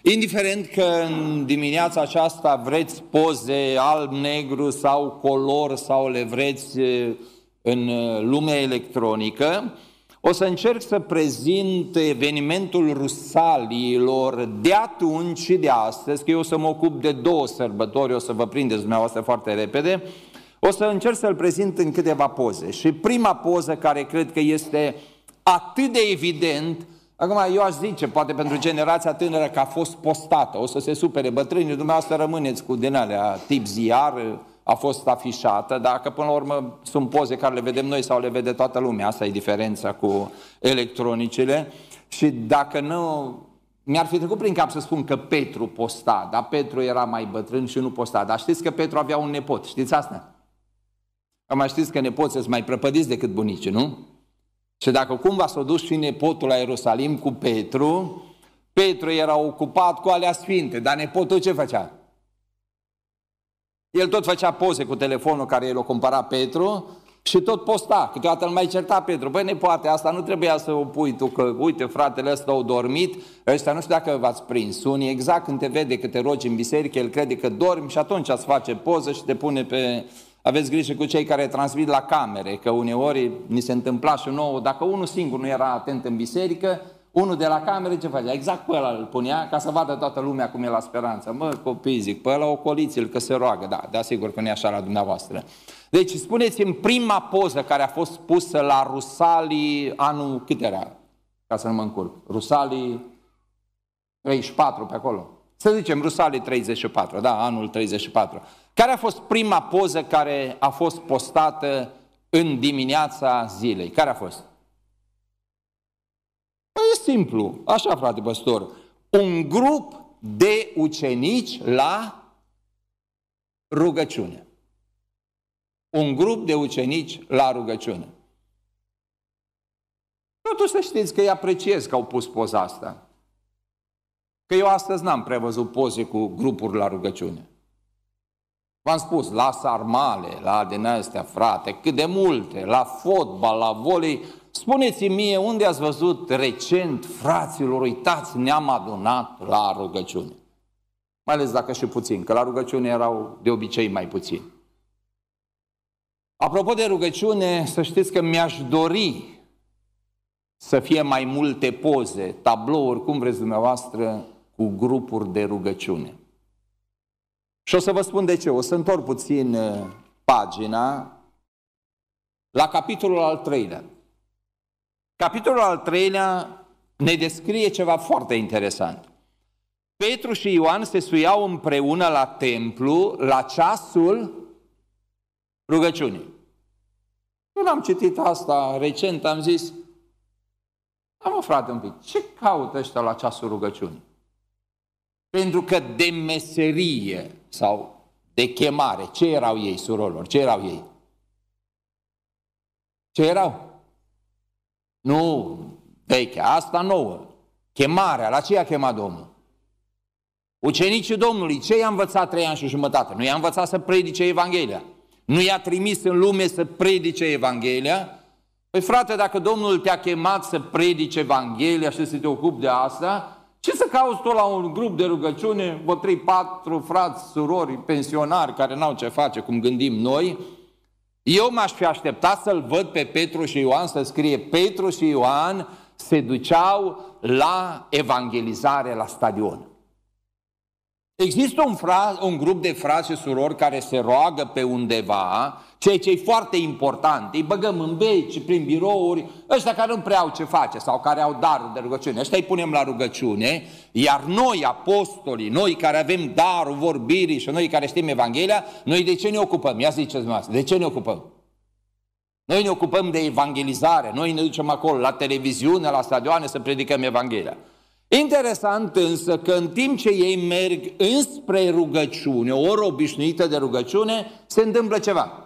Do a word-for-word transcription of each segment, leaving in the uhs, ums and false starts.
Indiferent că în dimineața aceasta vreți poze alb-negru sau color sau le vreți în lumea electronică, o să încerc să prezint evenimentul Rusaliilor de atunci și de astăzi, că eu o să mă ocup de două sărbători, o să vă prindeți dumneavoastră foarte repede. O să încerc să-l prezint în câteva poze. Și prima poză care cred că este atât de evident, acum eu aș zice, poate pentru generația tânără, că a fost postată, o să se supere bătrânii, dumneavoastră rămâneți cu din alea tip ziar, a fost afișată, dar că până la urmă sunt poze care le vedem noi sau le vede toată lumea, asta e diferența cu electronicele. Și dacă nu, mi-ar fi trecut prin cap să spun că Petru posta, dar Petru era mai bătrân și nu posta, dar știți că Petru avea un nepot, știți asta? Mai știți că nepoții sunt mai prăpădiți decât bunicii, nu? Și dacă cumva s-a dus și nepotul la Ierusalim cu Petru, Petru era ocupat cu alea sfinte, dar nepotul ce făcea? El tot făcea poze cu telefonul care el o cumpăra Petru și tot posta. Câteodată îl mai certa Petru. Băi, nepoate, asta nu trebuia să o pui tu, că uite, fratele ăsta au dormit, ăștia nu știu dacă v-ați prins. Unii exact când te vede că te rogi în biserică, el crede că dormi și atunci îți face poză și te pune pe... Aveți grijă cu cei care transmit la camere, că uneori ni se întâmpla și nouă, dacă unul singur nu era atent în biserică, unul de la camere ce făcea? Exact pe ăla îl punea ca să vadă toată lumea cum e la speranță. Mă, copii, zic, pe ăla ocoliți-l că se roagă. Da, da, sigur că nu e așa la dumneavoastră. Deci spuneți-mi prima poză care a fost pusă la Rusalii anul cât era? Ca să nu mă încurc. Rusalii treizeci și patru pe acolo. Să zicem Rusalii treizeci și patru, da, anul treizeci și patru. Care a fost prima poză care a fost postată în dimineața zilei? Care a fost? Păi e simplu, așa frate păstor, un grup de ucenici la rugăciune. Un grup de ucenici la rugăciune. Totuși să știți că îi apreciez că au pus poza asta. Că eu astăzi n-am prevăzut poze cu grupuri la rugăciune. V-am spus, la sarmale, la din astea, frate, cât de multe, la fotbal, la volei. Spuneți-mi mie, unde ați văzut recent, fraților, uitați, ne-am adunat la rugăciune. Mai ales dacă și puțin, că la rugăciune erau de obicei mai puțini. Apropo de rugăciune, să știți că mi-aș dori să fie mai multe poze, tablouri, cum vreți dumneavoastră, cu grupuri de rugăciune. Și o să vă spun de ce. O să întorc puțin pagina la capitolul al treilea. Capitolul al treilea ne descrie ceva foarte interesant. Petru și Ioan se suiau împreună la templu la ceasul rugăciunii. Când am citit asta recent, am zis, am frate un pic, ce caută ăștia la ceasul rugăciunii? Pentru că de meserie sau de chemare, ce erau ei, surorilor? Ce erau ei? Ce erau? Nu vechea, asta nouă. Chemarea, la ce i-a chemat Domnul? Ucenicii Domnului, ce i-a învățat trei ani și jumătate? Nu i-a învățat să predice Evanghelia. Nu i-a trimis în lume să predice Evanghelia. Păi frate, dacă Domnul te-a chemat să predice Evanghelia și să te ocupi de asta, ce să cauți tu la un grup de rugăciune, vă trei, patru frați, surori, pensionari care n-au ce face, cum gândim noi? Eu m-aș fi așteptat să-l văd pe Petru și Ioan, să scrie Petru și Ioan se duceau la evangelizare la stadion. Există un, fra, un grup de frați și surori care se roagă pe undeva, ceea ce e foarte important. Îi băgăm în beci, prin birouri, ăștia care nu prea au ce face sau care au darul de rugăciune. Ăștia îi punem la rugăciune, iar noi, apostolii, noi care avem darul vorbirii și noi care știm Evanghelia, noi de ce ne ocupăm? Ia ziceți dumneavoastră, de ce ne ocupăm? Noi ne ocupăm de evangelizare, noi ne ducem acolo la televiziune, la stadioane să predicăm Evanghelia. Interesant însă că în timp ce ei merg înspre rugăciune, o oră obișnuită de rugăciune, se întâmplă ceva.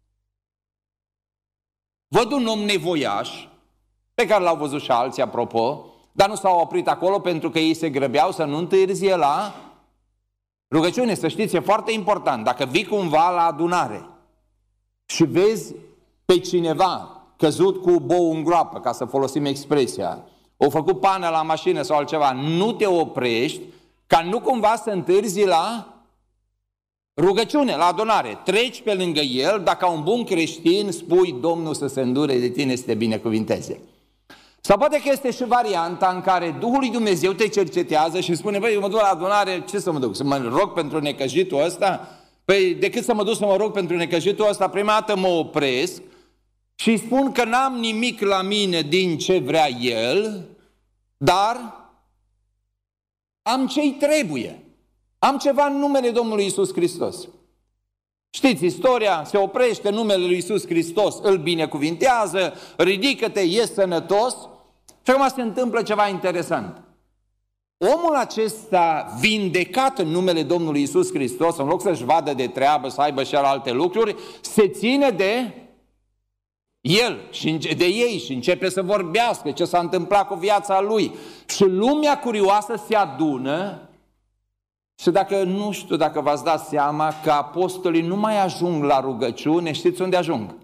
Văd un om nevoiaș, pe care l-au văzut și alții, apropo, dar nu s-au oprit acolo pentru că ei se grăbeau să nu întârzie la rugăciune. Să știți, e foarte important. Dacă vii cumva la adunare și vezi pe cineva căzut cu bou în groapă, ca să folosim expresia, o făcut pană la mașină sau altceva, nu te oprești, ca nu cumva să întârzi la rugăciune, la adunare. Treci pe lângă el, dacă un bun creștin spui Domnul să se îndure de tine, să te binecuvinteze. Sau poate că este și varianta în care Duhul lui Dumnezeu te cercetează și spune, băi, eu mă duc la adunare, ce să mă duc? Să mă rog pentru necăjitul ăsta? Păi decât să mă duc să mă rog pentru necăjitul ăsta, prima dată mă opresc și spun că n-am nimic la mine din ce vrea el, dar am ce-i trebuie. Am ceva în numele Domnului Iisus Hristos. Știți, istoria se oprește, numele lui Iisus Hristos îl binecuvintează, ridică-te, ești sănătos și acum se întâmplă ceva interesant. Omul acesta vindecat în numele Domnului Iisus Hristos, în loc să-și vadă de treabă, să aibă și alte lucruri, se ține de el și de ei și începe să vorbească ce s-a întâmplat cu viața lui. Și lumea curioasă se adună și dacă, nu știu dacă v-ați dat seama că apostolii nu mai ajung la rugăciune, știți unde ajung?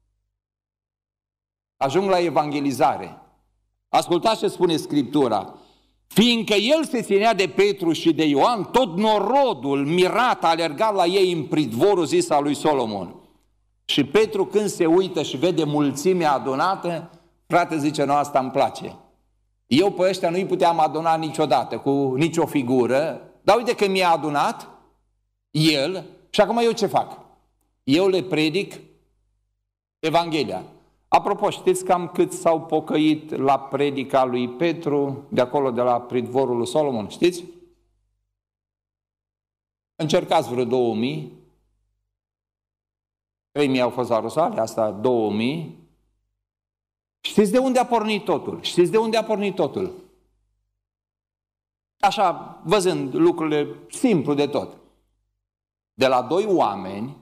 Ajung la evangelizare. Ascultați ce spune Scriptura. Fiindcă el se ținea de Petru și de Ioan, tot norodul mirat a alergat la ei în pridvorul zis al lui Solomon. Și Petru când se uită și vede mulțimea adunată, frate zice, nu, asta îmi place. Eu pe ăștia nu-i puteam aduna niciodată, cu nicio figură, dar uite că mi-a adunat el și acum eu ce fac? Eu le predic Evanghelia. Apropo, știți cam cât s-au pocăit la predica lui Petru, de acolo de la pridvorul lui Solomon, știți? Încercați vreo două mii, trei mii au fost la Rusalii, asta două mii. Știți de unde a pornit totul? Știți de unde a pornit totul? Așa, văzând lucrurile simplu de tot. De la doi oameni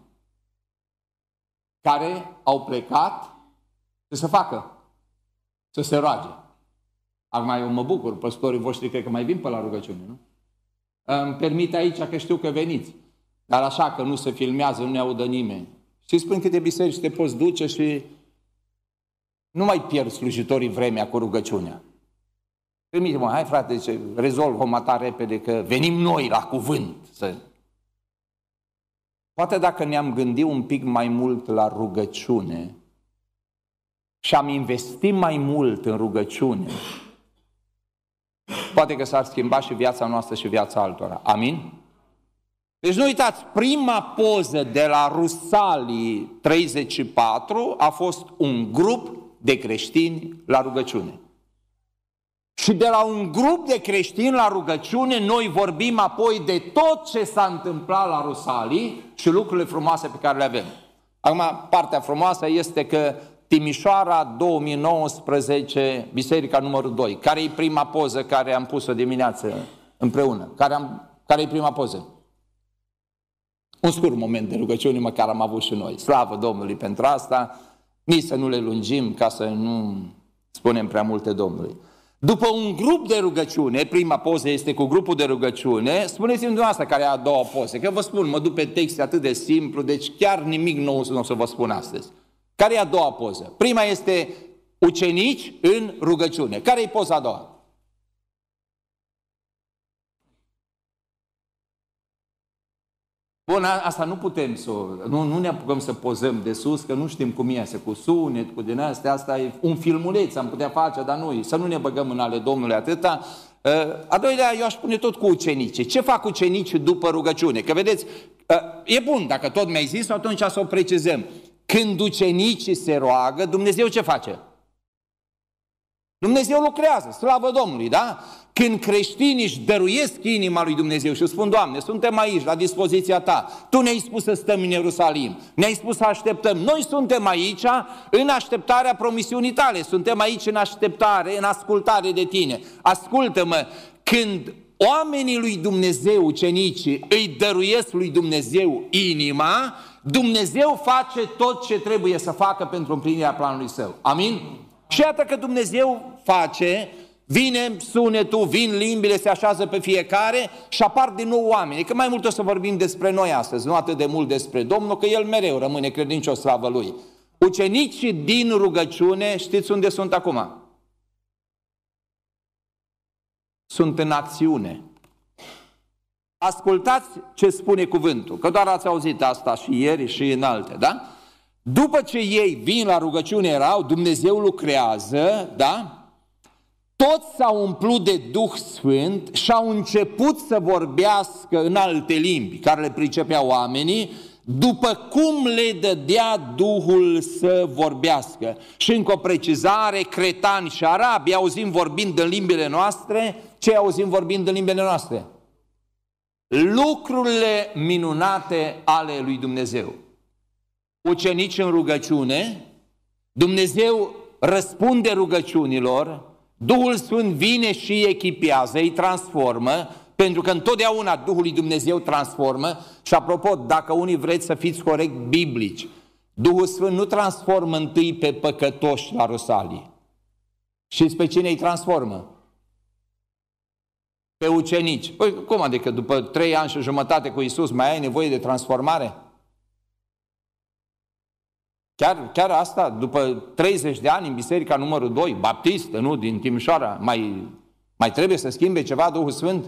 care au plecat să se facă, să se roage. Acum eu mă bucur, păstorii voștri cred că mai vin pe la rugăciune, nu? Îmi permit aici că știu că veniți, dar așa că nu se filmează, nu ne audă nimeni. Știți până câte biserici te poți duce și nu mai pierzi slujitorii vremea cu rugăciunea. Permite-mă, hai frate, zice, rezolvă mă ta repede că venim noi la cuvânt. Să... Poate dacă ne-am gândit un pic mai mult la rugăciune și am investit mai mult în rugăciune, poate că s-ar schimba și viața noastră și viața altora. Amin? Deci nu uitați, prima poză de la Rusalii treizeci și patru a fost un grup de creștini la rugăciune. Și de la un grup de creștini la rugăciune, noi vorbim apoi de tot ce s-a întâmplat la Rusalii și lucrurile frumoase pe care le avem. Acum, partea frumoasă este că Timișoara două mii nouăsprezece, biserica numărul doi, care e prima poză care am pus-o dimineață împreună? Care, am, care e prima poză? Un scurt moment de rugăciune măcar am avut și noi. Slavă Domnului pentru asta, nici să nu le lungim ca să nu spunem prea multe Domnului. După un grup de rugăciune, prima poză este cu grupul de rugăciune, spuneți-mi dumneavoastră care e a doua poză, că vă spun, mă duc pe text atât de simplu, deci chiar nimic nou nu o să vă spun astăzi. Care e a doua poză? Prima este ucenici în rugăciune. Care e poza a doua? Bun, asta nu putem să... Nu, nu ne apucăm să pozăm de sus, că nu știm cum iese, cu sunet, cu din astea, asta e un filmuleț, am putea face, dar nu, să nu ne băgăm în ale Domnului atâta. A doilea, eu aș spune tot cu ucenicii. Ce fac ucenicii după rugăciune? Că vedeți, e bun, dacă tot mi-ai zis, atunci să o precizăm. Când ucenicii se roagă, Dumnezeu ce face? Dumnezeu lucrează, slavă Domnului, da? Când creștinii își dăruiesc inima lui Dumnezeu și spun, Doamne, suntem aici, la dispoziția Ta, Tu ne-ai spus să stăm în Ierusalim, ne-ai spus să așteptăm, noi suntem aici în așteptarea promisiunii Tale, suntem aici în așteptare, în ascultare de Tine. Ascultă-mă, când oamenii lui Dumnezeu, ucenicii, îi dăruiesc lui Dumnezeu inima, Dumnezeu face tot ce trebuie să facă pentru împlinirea planului Său. Amin? Și iată că Dumnezeu face, vine sunetul, vin limbile, se așează pe fiecare și apar din nou oameni. Că mai mult o să vorbim despre noi astăzi, nu atât de mult despre Domnul, că El mereu rămâne credincios, slavă Lui. Ucenicii din rugăciune, știți unde sunt acum? Sunt în acțiune. Ascultați ce spune cuvântul, că doar ați auzit asta și ieri și în alte, da? După ce ei vin la rugăciune erau, Dumnezeu lucrează, da? Toți s-au umplut de Duh Sfânt și au început să vorbească în alte limbi, care le pricepeau oamenii, după cum le dădea Duhul să vorbească. Și încă o precizare, cretani și arabi auzim vorbind în limbile noastre. Ce auzim vorbind în limbile noastre? Lucrurile minunate ale lui Dumnezeu. Ucenici în rugăciune, Dumnezeu răspunde rugăciunilor, Duhul Sfânt vine și îi echipează, îi transformă, pentru că întotdeauna Duhul lui Dumnezeu transformă. Și apropo, dacă unii vreți să fiți corect biblici, Duhul Sfânt nu transformă întâi pe păcătoși la Rusalii. Știți pe cine îi transformă? Pe ucenici. Păi cum adică după trei ani și jumătate cu Iisus mai ai nevoie de transformare? Chiar, chiar asta, după treizeci de ani în biserica numărul doi, baptistă, nu, din Timișoara, mai, mai trebuie să schimbe ceva Duhul Sfânt?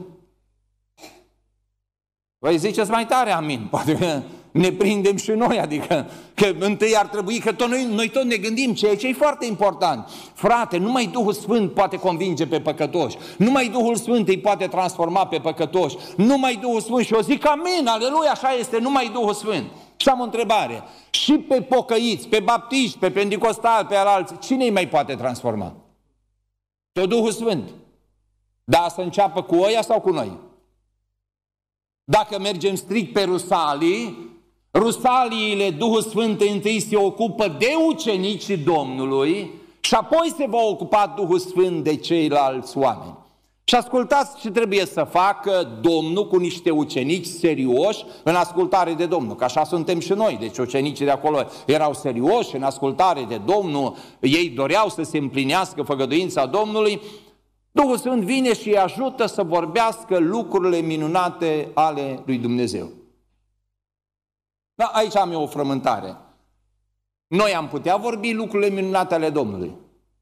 Voi ziceți mai tare amin, poate că ne prindem și noi, adică că întâi ar trebui, că tot noi, noi tot ne gândim, ceea ce e foarte important. Frate, numai Duhul Sfânt poate convinge pe păcătoși, numai Duhul Sfânt îi poate transforma pe păcătoși, numai Duhul Sfânt, și eu zic amin, aleluia, așa este, numai Duhul Sfânt. Și am o întrebare, și pe pocăiți, pe baptiști, pe pentecostali, pe alalți, cine îi mai poate transforma? Tot Duhul Sfânt. Dar să înceapă cu ăia sau cu noi? Dacă mergem strict pe rusalii, rusaliile, Duhul Sfânt întâi se ocupă de ucenicii Domnului și apoi se va ocupa Duhul Sfânt de ceilalți oameni. Și ascultați ce trebuie să facă Domnul cu niște ucenici serioși în ascultare de Domnul, că așa suntem și noi. Deci ucenicii de acolo erau serioși în ascultare de Domnul, ei doreau să se împlinească făgăduința Domnului. Duhul Sfânt vine și îi ajută să vorbească lucrurile minunate ale lui Dumnezeu. Da, aici am eu o frământare. Noi am putea vorbi lucrurile minunate ale Domnului?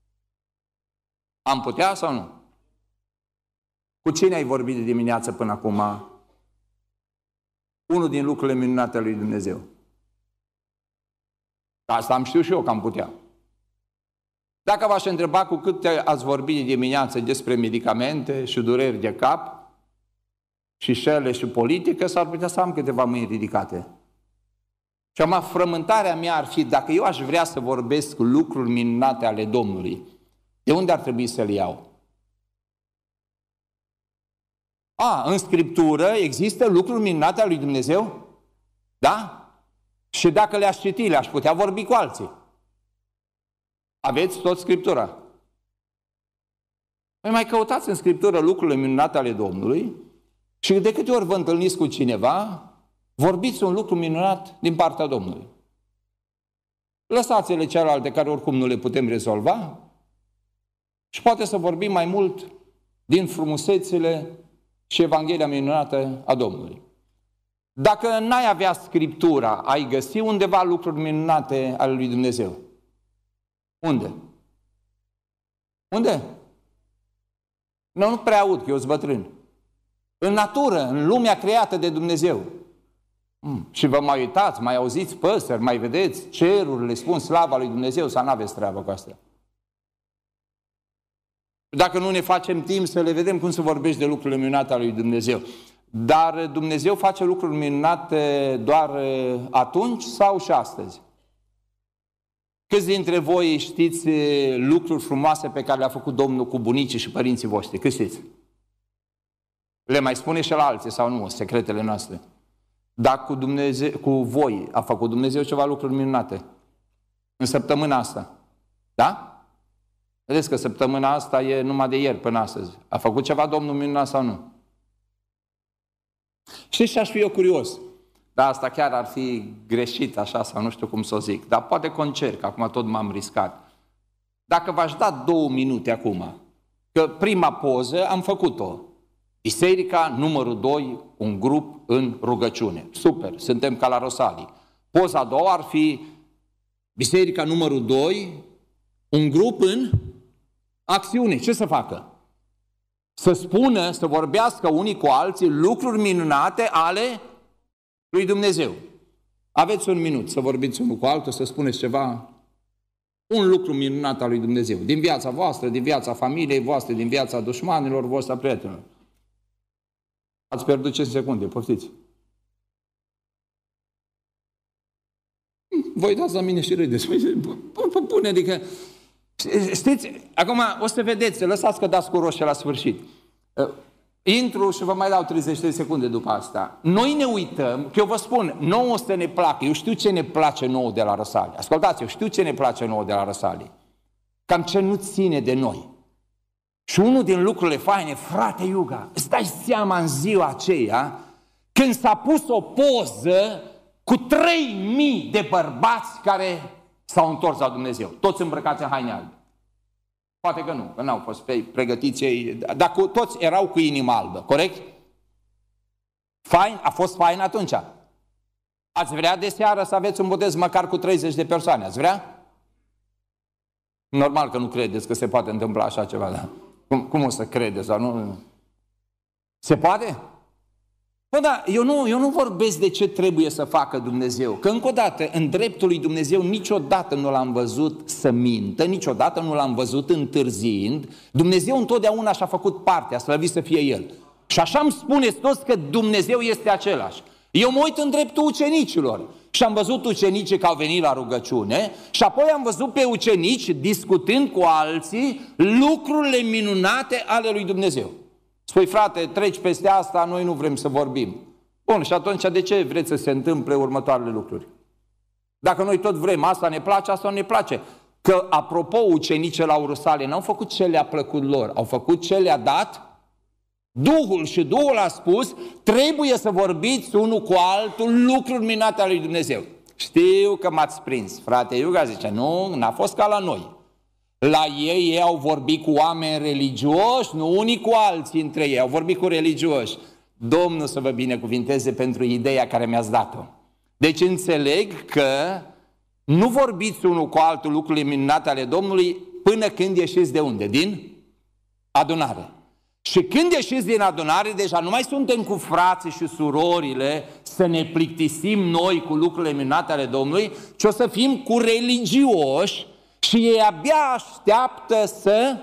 Am putea sau nu? Cu cine ai vorbit de dimineață până acum? Unul din lucrurile minunate ale lui Dumnezeu. Asta am știut și eu că am putea. Dacă v-aș întreba cu cât ați vorbit de dimineață despre medicamente și dureri de cap și șele și politică, s-ar putea să am câteva mâini ridicate. Și acum frământarea mea ar fi, dacă eu aș vrea să vorbesc lucruri minunate ale Domnului, de unde ar trebui să le iau? A, în Scriptură există lucruri minunate ale lui Dumnezeu? Da? Și dacă le-aș citi, le-aș putea vorbi cu alții. Aveți tot Scriptura. Păi mai căutați în Scriptură lucrurile minunate ale Domnului și de câte ori vă întâlniți cu cineva, vorbiți un lucru minunat din partea Domnului. Lăsați-le celelalte care oricum nu le putem rezolva și poate să vorbim mai mult din frumusețile și Evanghelia minunată a Domnului. Dacă n-ai avea Scriptura, ai găsi undeva lucruri minunate ale lui Dumnezeu. Unde? Unde? Nu, nu prea aud, că eu sunt bătrân. În natură, în lumea creată de Dumnezeu. Mm. Și vă mai uitați, mai auziți păsări, mai vedeți cerurile, spun slava lui Dumnezeu, sau n-aveți treabă cu asta. Dacă nu ne facem timp să le vedem cum se vorbește de lucrurile minunate ale lui Dumnezeu. Dar Dumnezeu face lucruri minunate doar atunci sau și astăzi? Câți dintre voi știți lucruri frumoase pe care le-a făcut Domnul cu bunicii și părinții voștri? Câți știți? Le mai spune și la alții sau nu, secretele noastre. Dar cu, Dumnezeu, cu voi a făcut Dumnezeu ceva lucruri minunate în săptămâna asta. Da? Vedeți că săptămâna asta e numai de ieri până astăzi. A făcut ceva Domnul minunat sau nu? Știți ce aș fi eu curios? Dar asta chiar ar fi greșit așa sau nu știu cum să o zic. Dar poate că încerc, acum tot m-am riscat. Dacă v-aș da două minute acum, că prima poză am făcut-o. Biserica numărul doi, un grup în rugăciune. Super, suntem ca la Rosalii. Poza a doua ar fi biserica numărul doi, un grup în acțiune. Ce să facă? să spună, să vorbească unii cu alții lucruri minunate ale lui Dumnezeu. Aveți un minut să vorbiți unul cu altul, să spuneți ceva, un lucru minunat al lui Dumnezeu, din viața voastră, din viața familiei voastre, din viața dușmanilor voștri, a prietenilor. Ați pierdut cinci secunde, poftiți. Voi dați la mine și râdeți. Bune, adică, știți, acum o să vedeți, lăsați că dați cu roșie la sfârșit. Intru și vă mai dau treizeci de secunde după asta. Noi ne uităm, că eu vă spun, nouă să ne placă, eu știu ce ne place nouă de la Răsali. Ascultați, eu știu ce ne place nouă de la Răsali. Cam ce nu ține de noi. Și unul din lucrurile faine, frate Iuga, îți dai seama în ziua aceea, când s-a pus o poză cu trei mii de bărbați care s-au întors la Dumnezeu, toți îmbrăcați în haine albe. Poate că nu, că n-au fost pregătiți ei, dar cu, toți erau cu inima albă, corect? Fain, a fost fain atunci. Ați vrea de seară să aveți un botez măcar cu treizeci de persoane, ați vrea? Normal că nu credeți că se poate întâmpla așa ceva, da? Cum, cum o să credeți? Sau nu? Se poate? Bă, da, eu nu, eu nu vorbesc de ce trebuie să facă Dumnezeu. Că încă o dată, în dreptul lui Dumnezeu, niciodată nu l-am văzut să mintă, niciodată nu l-am văzut întârziind. Dumnezeu întotdeauna și-a făcut partea, slăvit să fie El. Și așa îmi spuneți toți că Dumnezeu este același. Eu mă uit în dreptul ucenicilor și am văzut ucenicii că au venit la rugăciune și apoi am văzut pe ucenici discutând cu alții lucrurile minunate ale lui Dumnezeu. Spui, frate, treci peste asta, noi nu vrem să vorbim. Bun, și atunci de ce vreți să se întâmple următoarele lucruri? Dacă noi tot vrem, asta ne place, asta nu ne place. Că, apropo, ucenicii la Urusale n-au făcut ce le-a plăcut lor, au făcut ce le-a dat Duhul și Duhul a spus, trebuie să vorbiți unul cu altul lucruri minunate ale lui Dumnezeu. Știu că m-ați prins. Frate Iuga zice, nu, n-a fost ca la noi. La ei, ei au vorbit cu oameni religioși, nu unii cu alții între ei, au vorbit cu religioși. Domnul să vă binecuvinteze pentru ideea care mi-ați dat-o. Deci înțeleg că nu vorbiți unul cu altul lucrurile minunate ale Domnului până când ieșiți de unde? Din adunare. Și când ieșiți din adunare, deja nu mai suntem cu frații și surorile să ne plictisim noi cu lucrurile minunate ale Domnului, ci o să fim cu religioși și ei abia așteaptă să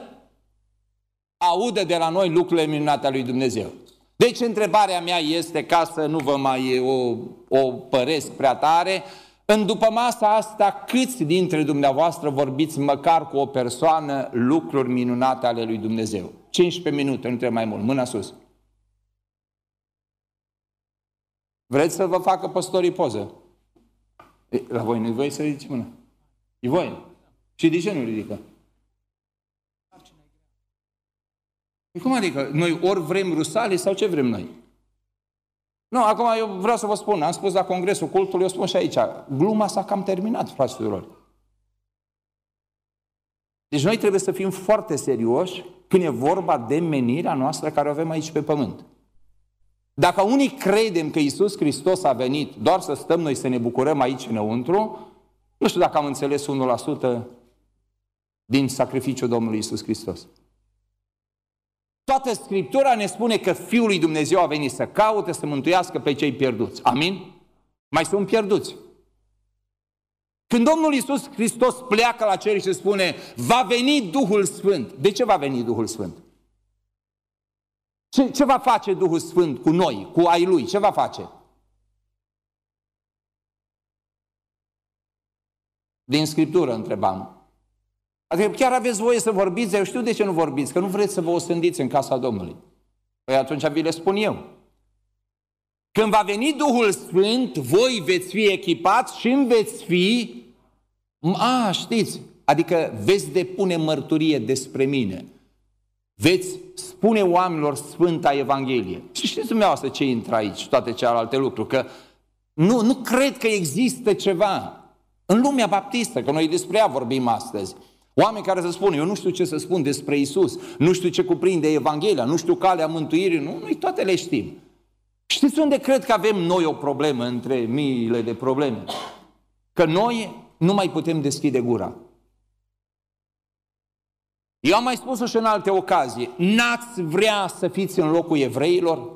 audă de la noi lucrurile minunate ale lui Dumnezeu. Deci întrebarea mea este, ca să nu vă mai o, o păresc prea tare, în după masa asta, câți dintre dumneavoastră vorbiți măcar cu o persoană lucruri minunate ale lui Dumnezeu? cincisprezece minute, nu trebuie mai mult. Mâna sus. Vreți să vă facă păstorii poză? La voi nu-i voie să ridici mâna? E voie. Și de ce nu ridică? E cum adică? Noi ori vrem Rusale sau ce vrem noi? Nu, acum eu vreau să vă spun, am spus la Congresul Cultului, eu spun și aici, gluma s-a cam terminat, fraților. Deci noi trebuie să fim foarte serioși când e vorba de menirea noastră care o avem aici pe pământ. Dacă unii credem că Iisus Hristos a venit doar să stăm noi să ne bucurăm aici înăuntru, nu știu dacă am înțeles unu la sută din sacrificiul Domnului Iisus Hristos. Toată Scriptura ne spune că Fiul lui Dumnezeu a venit să caute, să mântuiască pe cei pierduți. Amin? Mai sunt pierduți. Când Domnul Iisus Hristos pleacă la cer și spune, va veni Duhul Sfânt. De ce va veni Duhul Sfânt? Ce, ce va face Duhul Sfânt cu noi, cu ai Lui? Ce va face? Din Scriptură întrebam. Adică chiar aveți voie să vorbiți, eu știu de ce nu vorbiți, că nu vreți să vă osândiți în casa Domnului. Păi atunci vi le spun eu. Când va veni Duhul Sfânt, voi veți fi echipați și veți fi, a, știți, adică veți depune mărturie despre mine. Veți spune oamenilor Sfânta Evanghelie. Și știți dumneavoastră ce intră aici, toate celelalte lucruri, că nu, nu cred că există ceva în lumea baptistă, că noi despre ea vorbim astăzi. Oameni care să spună, eu nu știu ce să spun despre Isus, nu știu ce cuprinde Evanghelia, nu știu calea mântuirii, nu, noi toate le știm. Știți unde cred că avem noi o problemă între miile de probleme? Că noi nu mai putem deschide gura. Eu am mai spus-o și în alte ocazii. N-ați vrea să fiți în locul evreilor?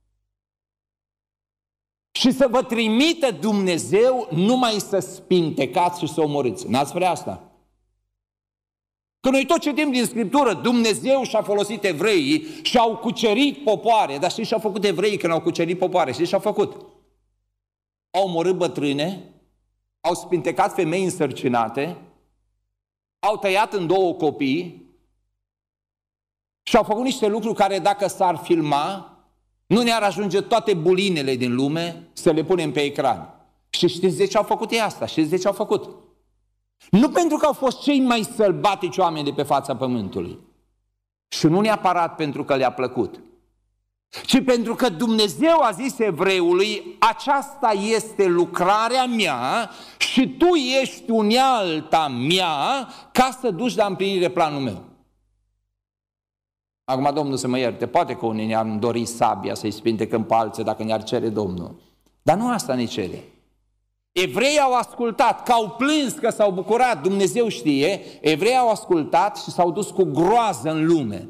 Și să vă trimită Dumnezeu numai să spintecați și să omorâți. N-ați vrea asta? Că noi tot citim din Scriptură, Dumnezeu și-a folosit evreii și au cucerit popoare. Dar știți ce au făcut evreii când au cucerit popoare? Știți ce au făcut? Au omorât bătrâne, au spintecat femei însărcinate, au tăiat în două copii și au făcut niște lucruri care, dacă s-ar filma, nu ne-ar ajunge toate bulinele din lume să le punem pe ecran. Și știți de ce au făcut ei asta? Știți de ce au făcut? Nu pentru că au fost cei mai sălbatici oameni de pe fața pământului. Și nu neapărat pentru că le-a plăcut. Ci pentru că Dumnezeu a zis evreului, aceasta este lucrarea mea și tu ești unealta mea ca să duci la împlinire planul meu. Acum Domnul să mă ierte, poate că unii ne-am dorit sabia să-i spintecăm pe alții dacă ne-ar cere Domnul. Dar nu asta ne cere. Evreii au ascultat, că au plâns, că s-au bucurat, Dumnezeu știe, evreii au ascultat și s-au dus cu groază în lume.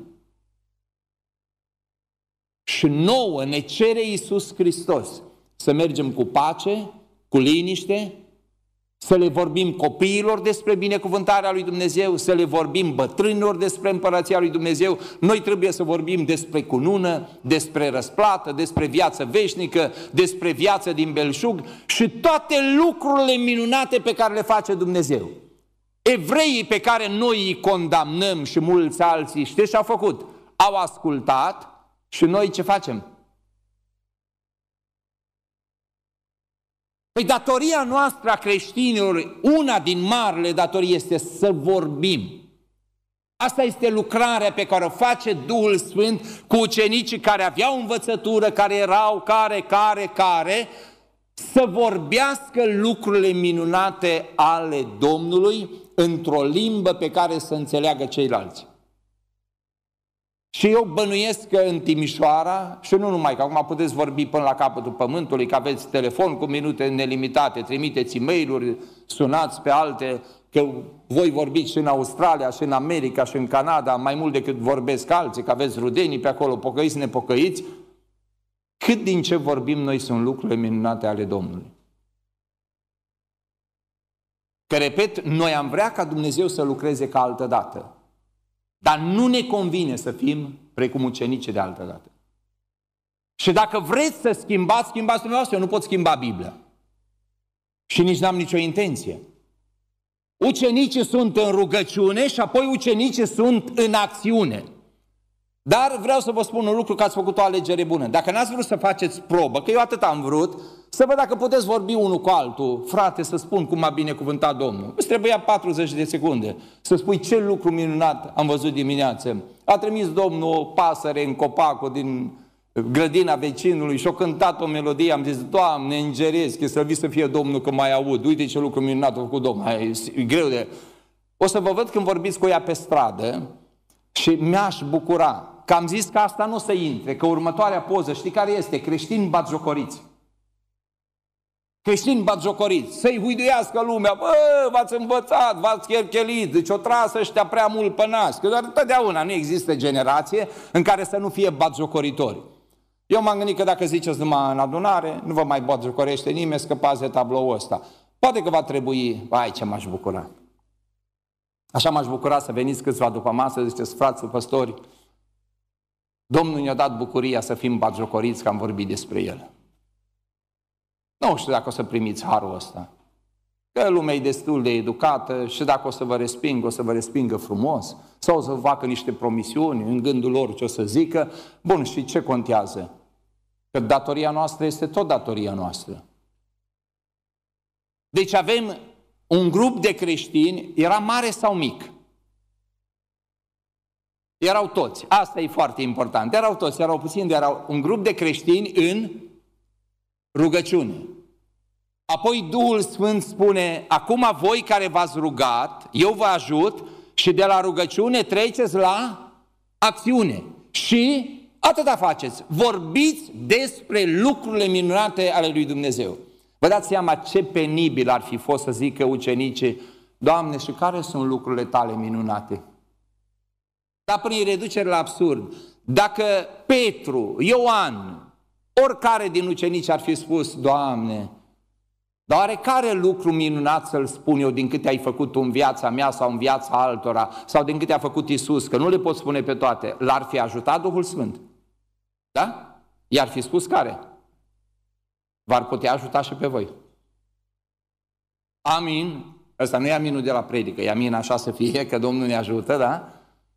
Și nouă ne cere Iisus Hristos să mergem cu pace, cu liniște, să le vorbim copiilor despre binecuvântarea lui Dumnezeu, să le vorbim bătrânilor despre împărăția lui Dumnezeu. Noi trebuie să vorbim despre cunună, despre răsplată, despre viață veșnică, despre viață din belșug și toate lucrurile minunate pe care le face Dumnezeu. Evreii pe care noi îi condamnăm și mulți alții, știți ce au făcut? Au ascultat și noi ce facem? Păi datoria noastră a creștinilor, una din marile datorii este să vorbim. Asta este lucrarea pe care o face Duhul Sfânt cu ucenicii care aveau învățătură, care erau, care, care, care, să vorbească lucrurile minunate ale Domnului într-o limbă pe care să înțeleagă ceilalți. Și eu bănuiesc că în Timișoara, și nu numai, că acum puteți vorbi până la capătul pământului, că aveți telefon cu minute nelimitate, trimiteți e-mail-uri, sunați pe alte, că voi vorbiți și în Australia, și în America, și în Canada, mai mult decât vorbesc alții, că aveți rudenii pe acolo, pocăiți, nepocăiți. Cât din ce vorbim noi sunt lucrurile minunate ale Domnului. Că, repet, noi am vrea ca Dumnezeu să lucreze ca altă dată. Dar nu ne convine să fim precum ucenicii de altă dată. Și dacă vreți să schimbați, schimbați dumneavoastră, eu nu pot schimba Biblia. Și nici n-am nicio intenție. Ucenicii sunt în rugăciune și apoi ucenicii sunt în acțiune. Dar vreau să vă spun un lucru, că ați făcut o alegere bună. Dacă n-ați vrut să faceți probă, că eu atât am vrut, să văd dacă puteți vorbi unul cu altul. Frate, să spun cum m-a binecuvântat Domnul. Îți trebuia patruzeci de secunde să spui ce lucru minunat am văzut dimineață. A trimis Domnul o pasăre în copacul din grădina vecinului și a cântat o melodie. Am zis, Doamne, îngeresc, e slăvit să fie Domnul că mai aud. Uite ce lucru minunat a făcut Domnul. E greu de... O să vă văd când vorbiți cu ea pe stradă și mi-aș bucura. Că am zis că asta nu o să intre, că următoarea poză, știi care este? Creștini batjocoriți. Creștini batjocoriți, să-i huiduiască lumea, bă, v-ați învățat, v-ați cherchelit, deci o trasă ăștia prea mult pe nas, că doar totdeauna nu există generație în care să nu fie batjocoritori. Eu m-am gândit că dacă ziceți numai în adunare, nu vă mai batjocorește nimeni, scăpați de tabloul ăsta. Poate că va trebui, ai ce m-aș bucura. Așa m-aș bucura să veniți câțiva după masă, ziceți, frații păstori, Domnul ne-a dat bucuria să fim batjocoriți că am vorbit despre El. Nu știu dacă o să primiți harul ăsta. Că lumea e destul de educată și dacă o să vă respingă, o să vă respingă frumos. Sau o să vă facă niște promisiuni în gândul lor ce o să zică. Bun, și ce contează? Că datoria noastră este tot datoria noastră. Deci avem un grup de creștini, era mare sau mic? Erau toți. Asta e foarte important. Erau toți, erau puțini, erau un grup de creștini în rugăciune. Apoi Duhul Sfânt spune, acum voi care v-ați rugat, eu vă ajut și de la rugăciune treceți la acțiune. Și atâta faceți. Vorbiți despre lucrurile minunate ale lui Dumnezeu. Vă dați seama ce penibil ar fi fost să zică ucenicii, Doamne, și care sunt lucrurile tale minunate? dar prin reducere la absurd. Dacă Petru, Ioan, oricare din ucenici ar fi spus, Doamne, dar oare care lucru minunat să-l spun eu din câte ai făcut tu în viața mea sau în viața altora, sau din câte a făcut Iisus, că nu le pot spune pe toate, l-ar fi ajutat Duhul Sfânt? Da? I-ar fi spus care? V-ar putea ajuta și pe voi. Amin. Ăsta nu e aminul de la predică, e amin așa să fie, că Domnul ne ajută, da?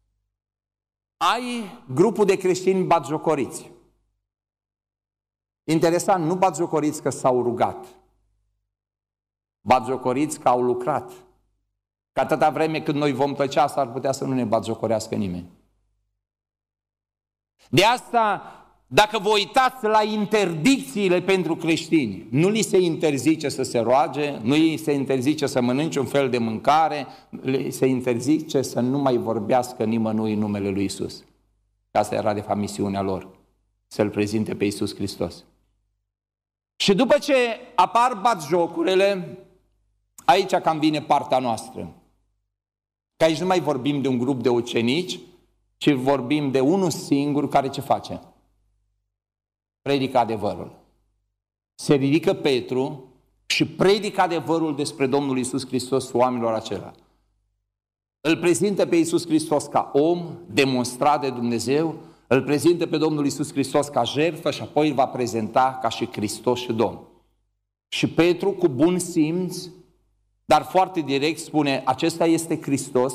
Ai grupul de creștini batjocoriți. Interesant, nu batjocoriți că s-au rugat, batjocoriți că au lucrat. Că atâta vreme când noi vom tăcea, s-ar putea să nu ne batjocorească nimeni. De asta, dacă vă uitați la interdicțiile pentru creștini, nu li se interzice să se roage, nu li se interzice să mănânce un fel de mâncare, li se interzice să nu mai vorbească nimănui în numele lui Iisus. Asta era de fapt misiunea lor, să-L prezinte pe Iisus Hristos. Și după ce apar batjocurile, aici cam vine partea noastră. Că aici nu mai vorbim de un grup de ucenici, ci vorbim de unul singur care ce face? Predică adevărul. Se ridică Petru și predică adevărul despre Domnul Iisus Hristos oamenilor acela. Îl prezintă pe Iisus Hristos ca om demonstrat de Dumnezeu, îl prezintă pe Domnul Iisus Hristos ca jertfă și apoi îl va prezenta ca și Hristos și Domn. Și Petru, cu bun simț, dar foarte direct, spune, acesta este Hristos,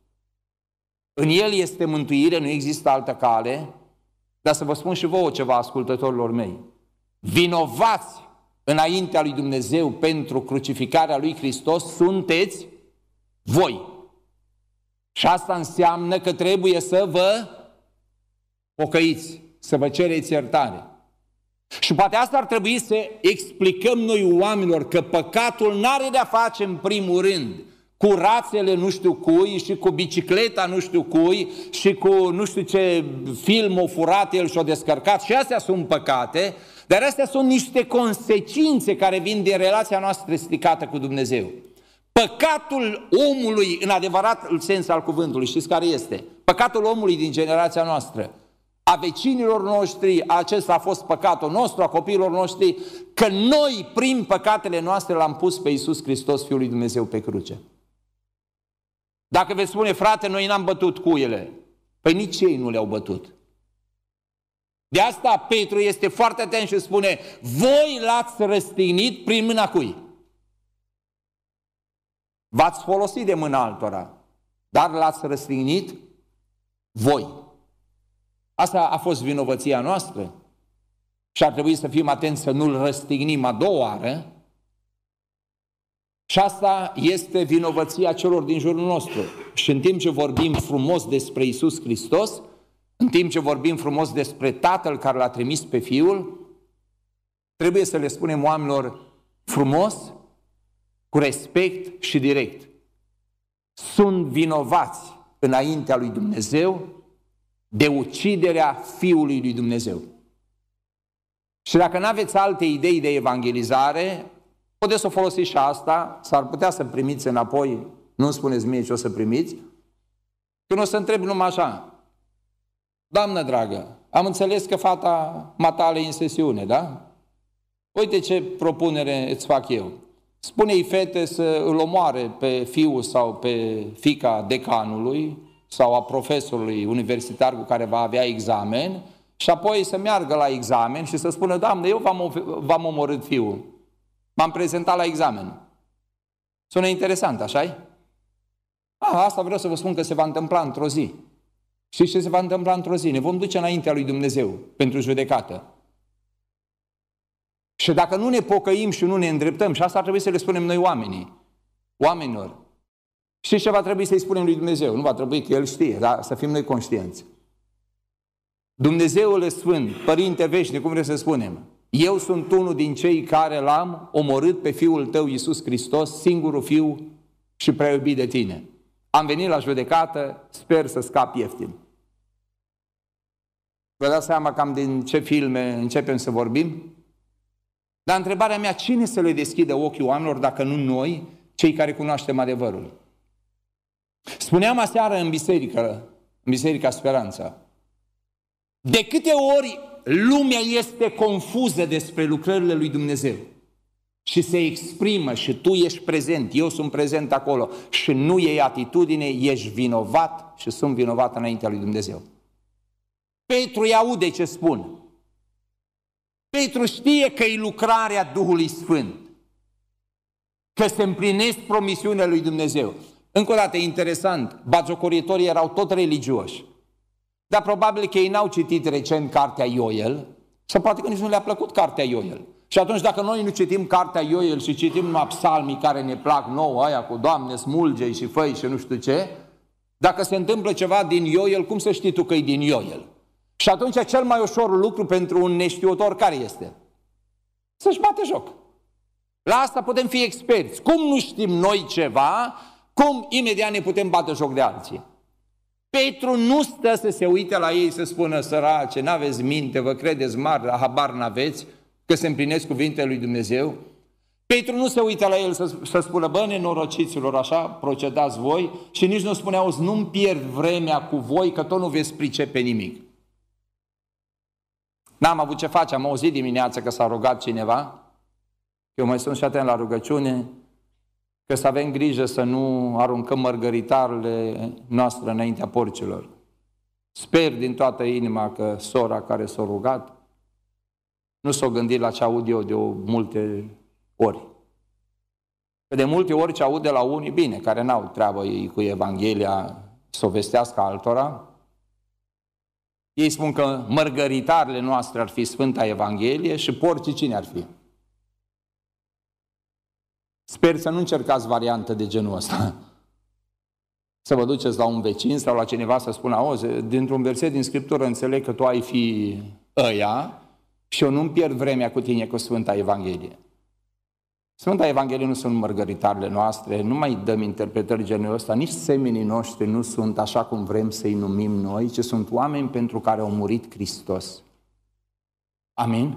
în El este mântuire, nu există altă cale, dar să vă spun și vouă ceva, ascultătorilor mei. Vinovați înaintea lui Dumnezeu pentru crucificarea lui Hristos sunteți voi. Și asta înseamnă că trebuie să vă pocăiți, să vă cereți iertare. Și poate asta ar trebui să explicăm noi oamenilor, că păcatul n-are de-a face în primul rând cu rațele nu știu cui și cu bicicleta nu știu cui și cu nu știu ce film o furat el și o descărcat, și astea sunt păcate, dar astea sunt niște consecințe care vin din relația noastră stricată cu Dumnezeu. Păcatul omului în adevărat sens al cuvântului, știți care este? Păcatul omului din generația noastră, a vecinilor noștri, acesta a fost păcatul nostru, a copiilor noștri, că noi, prin păcatele noastre, l-am pus pe Iisus Hristos, Fiul lui Dumnezeu, pe cruce. Dacă veți spune, frate, noi n-am bătut cuiele, păi nici ei nu le-au bătut. De asta Petru este foarte atent și spune, voi l-ați răstignit prin mâna cui? V-ați folosit de mâna altora, dar l-ați răstignit voi. Asta a fost vinovăția noastră și ar trebui să fim atenți să nu-l răstignim a doua oară. Și asta este vinovăția celor din jurul nostru. Și în timp ce vorbim frumos despre Iisus Hristos, în timp ce vorbim frumos despre Tatăl care l-a trimis pe Fiul, trebuie să le spunem oamenilor frumos, cu respect și direct. Sunt vinovați înaintea lui Dumnezeu de uciderea Fiului lui Dumnezeu. Și dacă nu aveți alte idei de evangelizare, puteți să o folosiți și asta, s-ar putea să primiți înapoi, nu spuneți mie ce o să primiți, când o să întreb numai așa, doamnă dragă, am înțeles că fata matale e în sesiune, da? Uite ce propunere îți fac eu. Spune-i fete să îl omoare pe fiul sau pe fiica decanului sau a profesorului universitar cu care va avea examen și apoi să meargă la examen și să spună, Doamne, eu v-am omorât fiul. M-am prezentat la examen. Sună interesant, așa-i? Ah, asta vreau să vă spun că se va întâmpla într-o zi. Știți ce se va întâmpla într-o zi? Ne vom duce înaintea lui Dumnezeu pentru judecată. Și dacă nu ne pocăim și nu ne îndreptăm, și asta ar trebui să le spunem noi oamenii, oamenilor, știți ce va trebui să-i spunem lui Dumnezeu? Nu va trebui că El știe, dar să fim noi conștienți. Dumnezeul Sfânt, Părinte Veșnic, cum vrem să spunem, eu sunt unul din cei care l-am omorât pe Fiul Tău, Iisus Hristos, singurul Fiu și prea iubit de Tine. Am venit la judecată, sper să scap ieftin. Vă dați seama cam din ce filme începem să vorbim? Dar întrebarea mea, cine să le deschidă ochii oamenilor dacă nu noi, cei care cunoaștem adevărul? Spuneam aseară în biserică, în Biserica Speranța. De câte ori lumea este confuză despre lucrările lui Dumnezeu și se exprimă și tu ești prezent, eu sunt prezent acolo și nu iei atitudine, ești vinovat și sunt vinovat înaintea lui Dumnezeu. Petru îi aude ce spun. Petru știe că e lucrarea Duhului Sfânt, că se împlinesc promisiunea lui Dumnezeu. Încă o dată, interesant, batjocoritorii erau tot religioși, dar probabil că ei n-au citit recent cartea Ioel, sau poate că nici nu le-a plăcut cartea Ioel. Și atunci dacă noi nu citim cartea Ioel și citim numai psalmii care ne plac nouă, aia cu Doamne, smulge-i și fă și nu știu ce, dacă se întâmplă ceva din Ioel, cum să știi tu că e din Ioel? Și atunci cel mai ușor lucru pentru un neștiutor care este? Să-și bate joc. La asta putem fi experți. Cum nu știm noi ceva, cum imediat ne putem bate joc de alții? Petru nu stă să se uite la ei să spună, sărace, n-aveți minte, vă credeți mari, habar n-aveți, că se împlinesc cuvintele lui Dumnezeu. Petru nu se uită la el să, să spună, bă, nenorociților, așa procedați voi, și nici nu spune, auzi, nu-mi pierd vremea cu voi, că tot nu veți pricepe nimic. N-am avut ce face, am auzit dimineața că s-a rugat cineva, eu mai sunt și atent la rugăciune, că să avem grijă să nu aruncăm mărgăritarele noastre înaintea porcilor. Sper din toată inima că sora care s-a rugat nu s-a gândit la ce aud eu de o multe ori. Că de multe ori ce aud de la unii, bine, care n-au treabă ei cu Evanghelia să o vestească altora, ei spun că mărgăritarele noastre ar fi Sfânta Evanghelie și porcii cine ar fi? Sper să nu încercați variantă de genul ăsta. Să vă duceți la un vecin sau la cineva să spună, auzi, dintr-un verset din Scriptură înțeleg că tu ai fi ăia și eu nu-mi pierd vremea cu tine cu Sfânta Evanghelie. Sfânta Evanghelie nu sunt mărgăritarele noastre, nu mai dăm interpretări genul ăsta, nici semenii noștri nu sunt așa cum vrem să-i numim noi, ci sunt oameni pentru care a murit Hristos. Amin?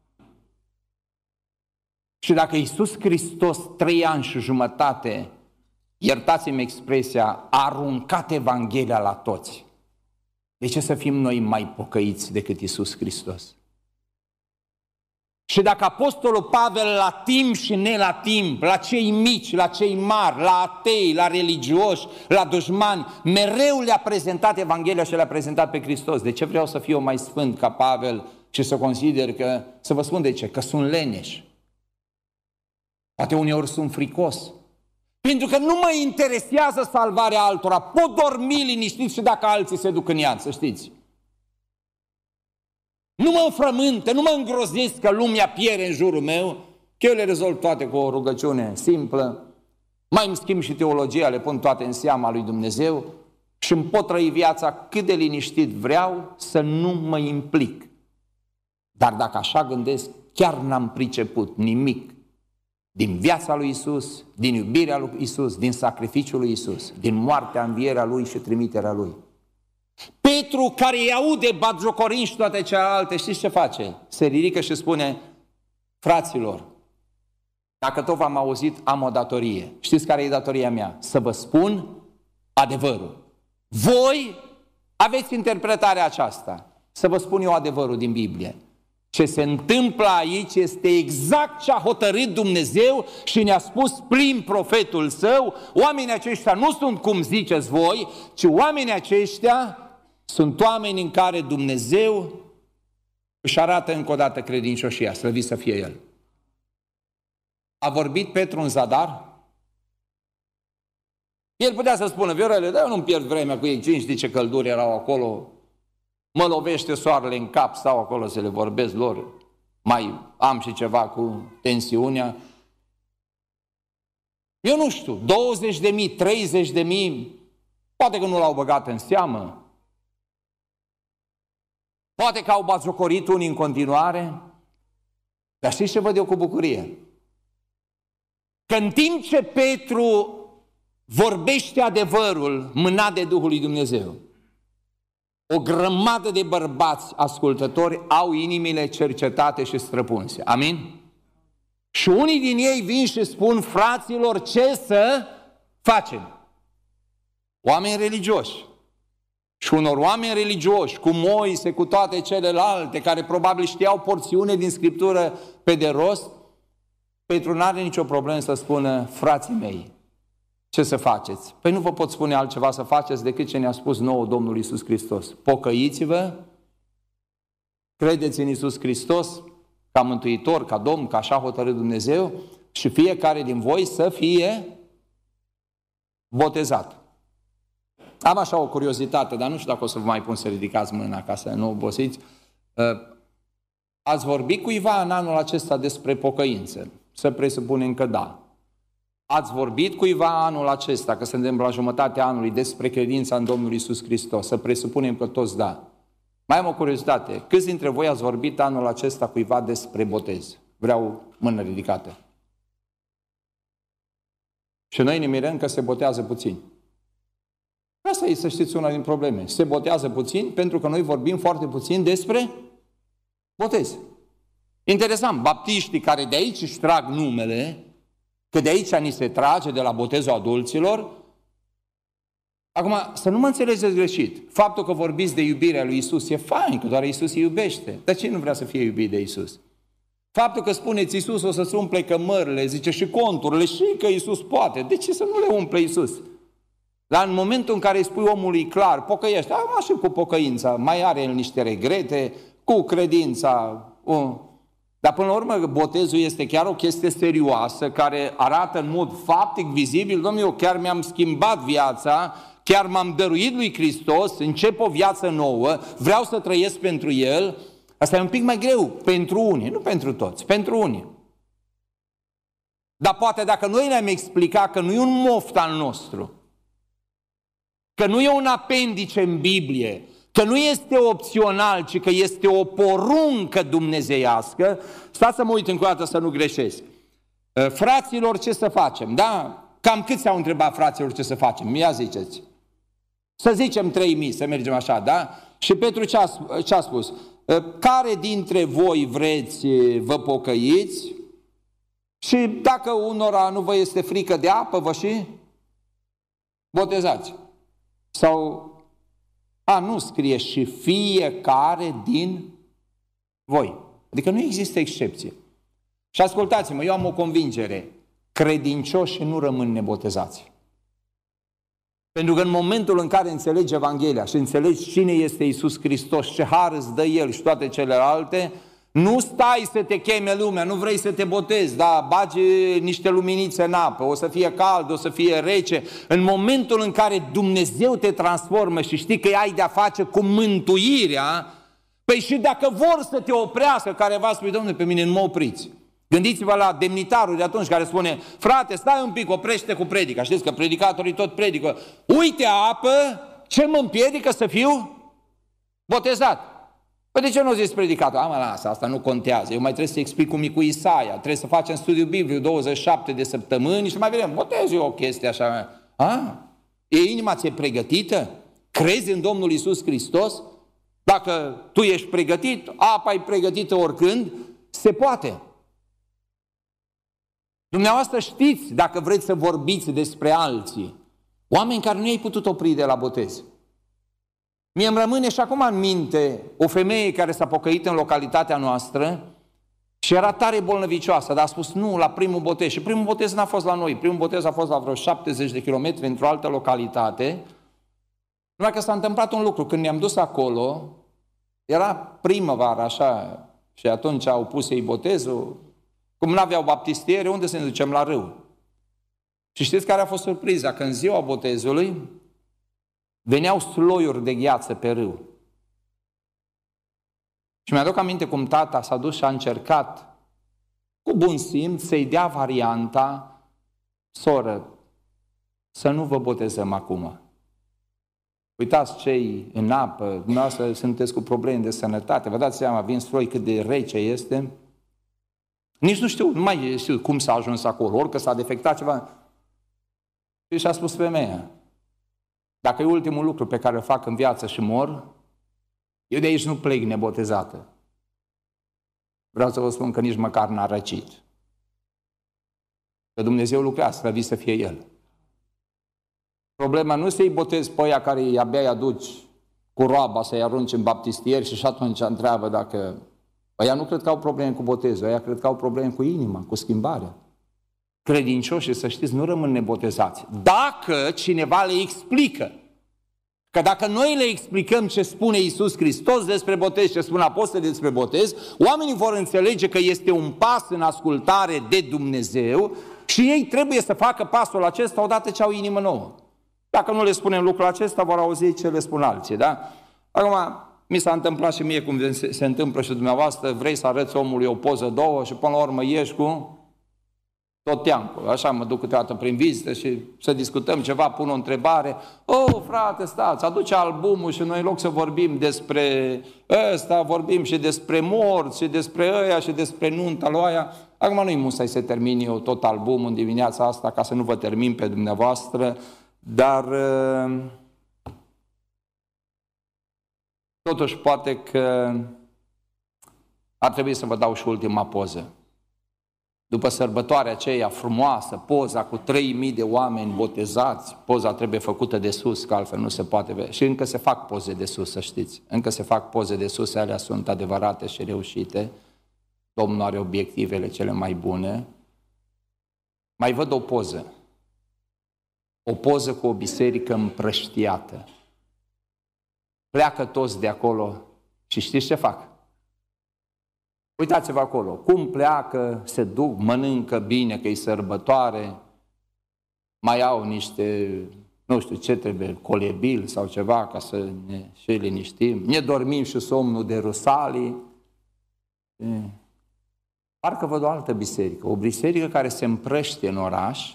Și dacă Iisus Hristos trei ani și jumătate, iertați-mi expresia, a aruncat Evanghelia la toți, de ce să fim noi mai pocăiți decât Iisus Hristos? Și dacă Apostolul Pavel la timp și ne la timp, la cei mici, la cei mari, la atei, la religioși, la dușmani, mereu le-a prezentat Evanghelia și le-a prezentat pe Hristos. De ce vreau să fiu mai sfânt ca Pavel și să consider că, să vă spun de ce, că sunt leneși. Poate uneori sunt fricos. Pentru că nu mă interesează salvarea altora. Pot dormi liniștit și dacă alții se duc în iad, să știți. Nu mă înfrământă, nu mă îngrozesc că lumea pierde în jurul meu, că eu le rezolv toate cu o rugăciune simplă, mai îmi schimb și teologia, le pun toate în seama lui Dumnezeu și îmi pot trăi viața cât de liniștit vreau să nu mă implic. Dar dacă așa gândesc, chiar n-am priceput nimic din viața lui Isus, din iubirea lui Isus, din sacrificiul lui Isus, din moartea, învierea lui și trimiterea lui. Petru, care îi aude batjocorind și toate celelalte, știți ce face? Se ridică și spune, fraților, dacă tot v-am auzit, am o datorie. Știți care e datoria mea? Să vă spun adevărul. Voi aveți interpretarea aceasta. Să vă spun eu adevărul din Biblie. Ce se întâmplă aici este exact ce a hotărât Dumnezeu și ne-a spus prin profetul său. Oamenii aceștia nu sunt cum ziceți voi, ci oamenii aceștia sunt oameni în care Dumnezeu își arată încă o dată credincioșia, slăvit să fie El. A vorbit Petru în zadar? El putea să spună, Viorele, dar eu nu-mi pierd vremea cu ei, cine știe ce călduri erau acolo, mă lovește soarele în cap, stau acolo să le vorbesc lor, mai am și ceva cu tensiunea. Eu nu știu, douăzeci de mii, treizeci de mii, poate că nu l-au băgat în seamă, poate că au batjocorit unii în continuare, dar știți ce văd eu cu bucurie? Că în timp ce Petru vorbește adevărul mânat de Duhul lui Dumnezeu, o grămadă de bărbați ascultători au inimile cercetate și străpunse. Amin? Și unii din ei vin și spun, fraților, ce să facem? Oameni religioși. și unor oameni religioși, cu Moise, cu toate celelalte, care probabil știau porțiune din Scriptură pe de rost, Petru n-are nicio problemă să spună, frații mei, ce să faceți? Păi nu vă pot spune altceva să faceți decât ce ne-a spus nouă Domnul Iisus Hristos. Pocăiți-vă, credeți în Iisus Hristos ca Mântuitor, ca Domn, ca așa a hotărât Dumnezeu și fiecare din voi să fie botezat. Am așa o curiozitate, dar nu știu dacă o să vă mai pun să ridicați mâna ca să nu obosiți. Ați vorbit cuiva în anul acesta despre pocăință? Să presupunem că da. Ați vorbit cuiva anul acesta, că suntem la jumătatea anului, despre credința în Domnul Iisus Hristos? Să presupunem că toți da. Mai am o curiozitate. Câți dintre voi ați vorbit anul acesta cuiva despre botez? Vreau mână ridicată. Și noi ne mirăm că se botează puțin. Asta e, să știți, una din probleme. Se botează puțin pentru că noi vorbim foarte puțin despre botez. Interesant, baptiștii care de aici își trag numele, că de aici ni se trage de la botezul adulților. Acum, să nu mă înțelegeți greșit. Faptul că vorbiți de iubirea lui Isus e fain, că doar Isus îi iubește. Dar cine nu vrea să fie iubit de Isus? Faptul că spuneți Isus o să-ți umple cămările, zice și conturile, și că Isus poate. De ce să nu le umple Isus? Dar în momentul în care îi spui omului clar, pocăiește, acum și cu pocăința, mai are el niște regrete, cu credința. Uh. Dar până la urmă, botezul este chiar o chestie serioasă, care arată în mod faptic, vizibil, Domnule, eu chiar mi-am schimbat viața, chiar m-am dăruit lui Hristos, încep o viață nouă, vreau să trăiesc pentru El. Asta e un pic mai greu pentru unii, nu pentru toți, pentru unii. Dar poate dacă noi ne-am explicat că nu e un moft al nostru, că nu e un apendice în Biblie, că nu este opțional, ci că este o poruncă dumnezeiască, stați să mă uit încă o dată să nu greșesc. Fraților, ce să facem? Da? Cam cât s-au întrebat fraților ce să facem? Ia ziceți. Să zicem trei mii, să mergem așa, da? Și Petru ce a, ce a spus? Care dintre voi vreți vă pocăiți? Și dacă unora nu vă este frică de apă, vă și botezați. Sau, a, nu scrie și fiecare din voi. Adică nu există excepție. Și ascultați-mă, eu am o convingere. Credincioșii nu rămân nebotezați. Pentru că în momentul în care înțelegi Evanghelia și înțelegi cine este Iisus Hristos, ce har îți dă El și toate celelalte, nu stai să te cheme lumea, nu vrei să te botezi, dar bagi niște luminițe în apă, o să fie cald, o să fie rece. În momentul în care Dumnezeu te transformă și știi că ai de-a face cu mântuirea, păi și dacă vor să te oprească careva, spui, Domnule, pe mine nu mă opriți. Gândiți-vă la demnitarul de atunci care spune, frate, stai un pic, oprește cu predica. Știți că predicatorii tot predică. Uite apă, ce mă împiedică să fiu botezat? Păi de ce nu zis predicatul? A, mă, lasă, asta nu contează. Eu mai trebuie să explic cum e cu Isaia. Trebuie să facem studiu biblic douăzeci și șapte de săptămâni și mai vedem, botez eu o chestie așa. A, e inima ți-e pregătită? Crezi în Domnul Iisus Hristos? Dacă tu ești pregătit, apa e pregătită oricând, se poate. Dumneavoastră știți, dacă vreți să vorbiți despre alții, oameni care nu i-ai putut opri de la botez. Mie îmi rămâne și acum în minte o femeie care s-a pocăit în localitatea noastră și era tare bolnăvicioasă, dar a spus nu la primul botez. Și primul botez n-a fost la noi, primul botez a fost la vreo șaptezeci de kilometri într-o altă localitate. Numai că s-a întâmplat un lucru, când ne-am dus acolo, era primăvară așa și atunci au pus ei botezul. Cum nu aveau baptistiere, unde să ne ducem? La râu. Și știți care a fost surpriza? Că în ziua botezului veneau sloiuri de gheață pe râu. Și mi-aduc aminte cum tata s-a dus și a încercat cu bun simț să-i dea varianta, soră, să nu vă botezăm acum. Uitați cei în apă, dumneavoastră sunteți cu probleme de sănătate, vă dați seama, vin sloi cât de rece este. Nici nu știu, nu mai știu cum s-a ajuns acolo, ori că s-a defectat ceva. Și și-a spus femeia, dacă e ultimul lucru pe care o fac în viață și mor, eu de aici nu plec nebotezată. Vreau să vă spun că nici măcar n-a răcit. Că Dumnezeu lucrează, slăvit să fie El. Problema nu să-i botezi pe aia care abia îi aduci cu roaba să-i arunce în baptistier și, și atunci întreabă dacă... Ăia nu cred că au probleme cu botezul, ăia cred că au probleme cu inima, cu schimbarea. Credincioșii, să știți, nu rămân nebotezați. Dacă cineva le explică, că dacă noi le explicăm ce spune Iisus Hristos despre botez, ce spune apostolii despre botez, oamenii vor înțelege că este un pas în ascultare de Dumnezeu și ei trebuie să facă pasul acesta odată ce au inimă nouă. Dacă nu le spunem lucrul acesta, vor auzi ce le spun alții, da? Acum, mi s-a întâmplat și mie, cum se, se întâmplă și dumneavoastră, vrei să arăți omului o poză, două și până la urmă ieși cu tot teancul. Așa mă duc câteodată prin vizită și să discutăm ceva, pun o întrebare. Oh, frate, stați, aduce albumul și noi în loc să vorbim despre ăsta, vorbim și despre morți, și despre ăia, și despre nunta lui aia. Acum nu-i musai să termin eu tot albumul în dimineața asta, ca să nu vă termin pe dumneavoastră, dar totuși poate că ar trebui să vă dau și ultima poză. După sărbătoarea aceea frumoasă, poza cu trei mii de oameni botezați, poza trebuie făcută de sus, că altfel nu se poate vedea. Și încă se fac poze de sus, să știți. Încă se fac poze de sus, alea sunt adevărate și reușite. Domnul are obiectivele cele mai bune. Mai văd o poză. O poză cu o biserică împrăștiată. Pleacă toți de acolo și știți ce fac? Uitați-vă acolo, cum pleacă, se duc, mănâncă bine, că e sărbătoare, mai au niște, nu știu ce trebuie, colebil sau ceva, ca să ne și liniștim, ne dormim și somnul de rusalii. Parcă văd o altă biserică, o biserică care se împrăștie în oraș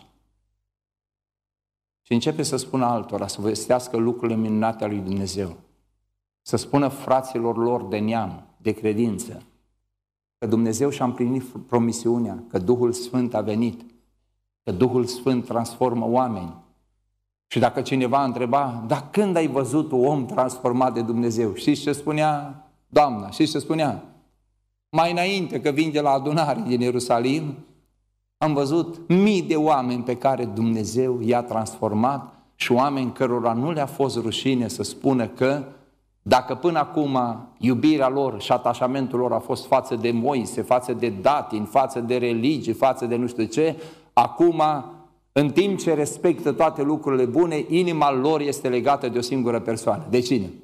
și începe să spună altora, să vestească lucrurile minunate ale lui Dumnezeu, să spună fraților lor de neam, de credință, că Dumnezeu și-a împlinit promisiunea, că Duhul Sfânt a venit, că Duhul Sfânt transformă oameni. Și dacă cineva întreba, dar când ai văzut un om transformat de Dumnezeu? Știți ce spunea doamna? Știți ce spunea? Mai înainte că vin de la adunare din Ierusalim, am văzut mii de oameni pe care Dumnezeu i-a transformat și oameni cărora nu le-a fost rușine să spună că dacă până acum iubirea lor și atașamentul lor a fost față de Moise, față de datin, față de religie, față de nu știu ce, acum, în timp ce respectă toate lucrurile bune, inima lor este legată de o singură persoană. De cine?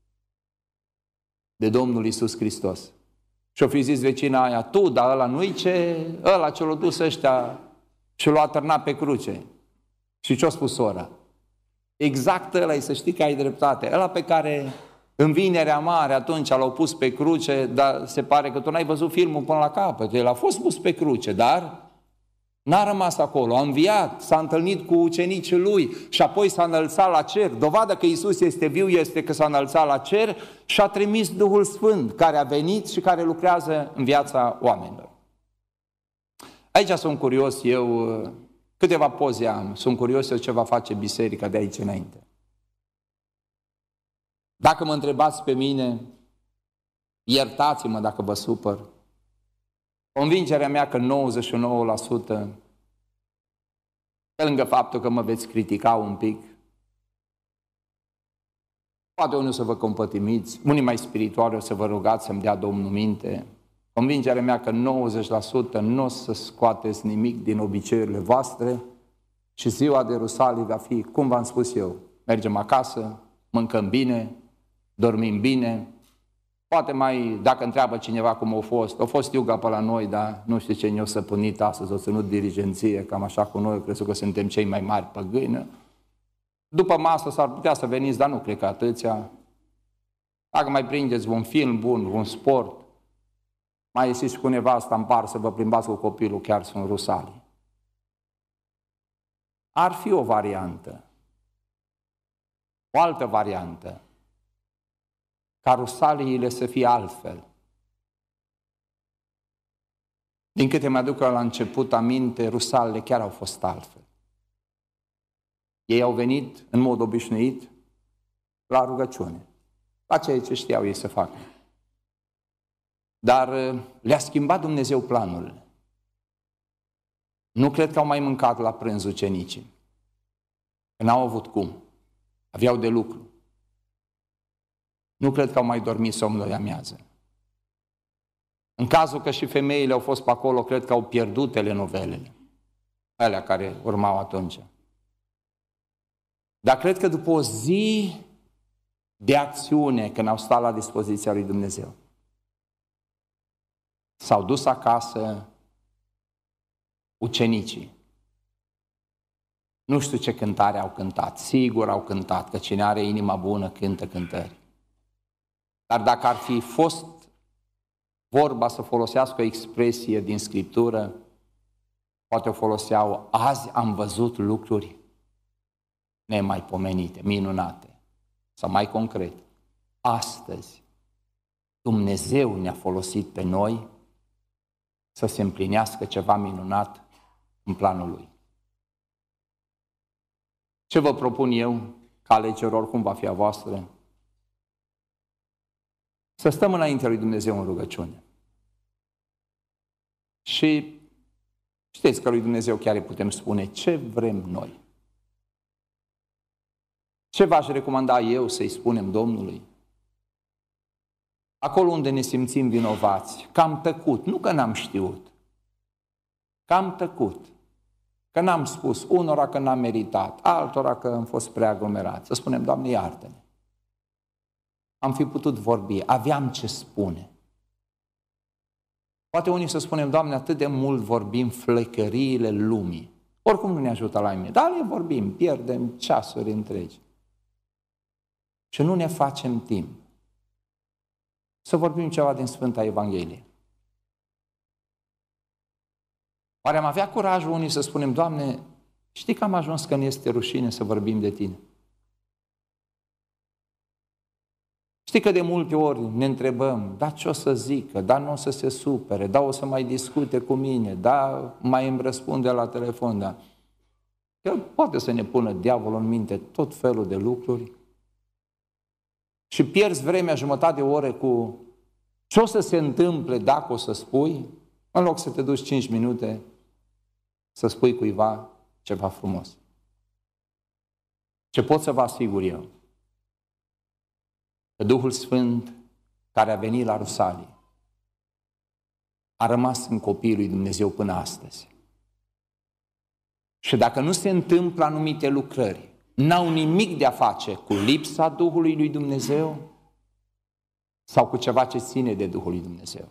De Domnul Iisus Hristos. Și-o fi zis vecina aia, tu, dar ăla nu-i ce, ăla ce l-a dus ăștia și l-a atârnat pe cruce. Și ce-a spus sora? Exact ăla, să știi că ai dreptate, ăla pe care în Vinerea Mare atunci l-au pus pe cruce, dar se pare că tu n-ai văzut filmul până la capăt, el a fost pus pe cruce, dar n-a rămas acolo, a înviat, s-a întâlnit cu ucenicii lui și apoi s-a înălțat la cer. Dovada că Iisus este viu este că s-a înălțat la cer și a trimis Duhul Sfânt, care a venit și care lucrează în viața oamenilor. Aici sunt curios eu, câteva poze am, sunt curios eu ce va face biserica de aici înainte. Dacă mă întrebați pe mine, iertați-mă dacă vă supăr, convingerea mea că nouăzeci și nouă la sută, pe lângă faptul că mă veți critica un pic, poate unul să vă compătimiți, unii mai spirituali o să vă rugați să-mi dea Domnul minte, convingerea mea că nouăzeci la sută nu o să scoateți nimic din obiceiurile voastre și ziua de Rusalii va fi, cum v-am spus eu, mergem acasă, mâncăm bine, dormim bine, poate mai, dacă întreabă cineva cum a fost, a fost iuga pe la noi, dar nu știu ce ne-o săpânit astăzi, o ținut dirigenție, cam așa cu noi, cred că suntem cei mai mari păgâni. După masă s-ar putea să veniți, dar nu cred că atâția. Dacă mai prindeți un film bun, un sport, mai ieșiți cu nevasta în par să vă plimbați cu copilul, chiar sunt Rusalii. Ar fi o variantă, o altă variantă, ca Rusaliile să fie altfel. Din câte mi-aduc la început aminte, Rusalile chiar au fost altfel. Ei au venit în mod obișnuit la rugăciune, la ceea ce știau ei să facă. Dar le-a schimbat Dumnezeu planurile. Nu cred că au mai mâncat la prânz ucenicii, că n-au avut cum, aveau de lucru. Nu cred că au mai dormit somnul de amiază. În cazul că și femeile au fost pe acolo, cred că au pierdut telenovelele, alea care urmau atunci. Dar cred că după o zi de acțiune, când au stat la dispoziția lui Dumnezeu, s-au dus acasă ucenicii. Nu știu ce cântare au cântat, sigur au cântat, că cine are inima bună cântă cântări. Dar dacă ar fi fost vorba să folosească o expresie din Scriptură, poate o foloseau: azi am văzut lucruri nemaipomenite, minunate. Sau mai concret, astăzi Dumnezeu ne-a folosit pe noi să se împlinească ceva minunat în planul Lui. Ce vă propun eu, ca alegeri, oricum va fi a voastră? Să stăm înaintea lui Dumnezeu în rugăciune. Și știți că lui Dumnezeu chiar îi putem spune ce vrem noi. Ce v-aș recomanda eu să-i spunem Domnului? Acolo unde ne simțim vinovați, că am tăcut, nu că n-am știut, că am tăcut, că n-am spus, unora că n-am meritat, altora că am fost prea aglomerat. Să spunem: Doamne, iartă-ne. Am fi putut vorbi, aveam ce spune. Poate unii să spunem: Doamne, atât de mult vorbim flecăriile lumii. Oricum nu ne ajută la nimic, dar le vorbim, pierdem ceasuri întregi. Și nu ne facem timp să vorbim ceva din Sfânta Evanghelie. Oare am avea curajul unii să spunem: Doamne, știi că am ajuns că ne este rușine să vorbim de Tine? Știi că de multe ori ne întrebăm: da, ce o să zică, da, nu o să se supere, da, o să mai discute cu mine, da, mai îmi răspunde la telefon, da. El poate să ne pună diavolul în minte tot felul de lucruri și pierzi vremea, jumătate de oră cu ce o să se întâmple dacă o să spui, în loc să te duci cinci minute să spui cuiva ceva frumos. Ce pot să vă asigur eu? Că Duhul Sfânt care a venit la Rusalii a rămas în copiii lui Dumnezeu până astăzi. Și dacă nu se întâmplă anumite lucrări, n-au nimic de a face cu lipsa Duhului lui Dumnezeu sau cu ceva ce ține de Duhul lui Dumnezeu.